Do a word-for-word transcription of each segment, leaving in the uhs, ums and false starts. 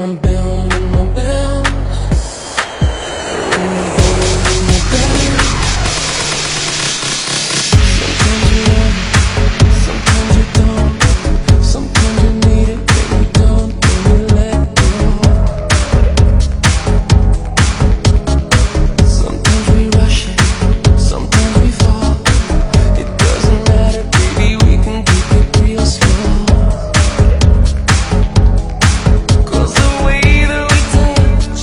my bell, ring my bell. Ring my bell, ring my bell. Sometimes you want it, sometimes you don't. Sometimes you need it, then you don't, then you let go. Sometimes we rush it, sometimes we fall. It doesn't matter, baby, we can keep it real slow. 'Cause the way that we touch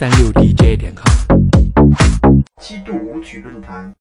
三六 D J 点 com。 七度舞曲论坛。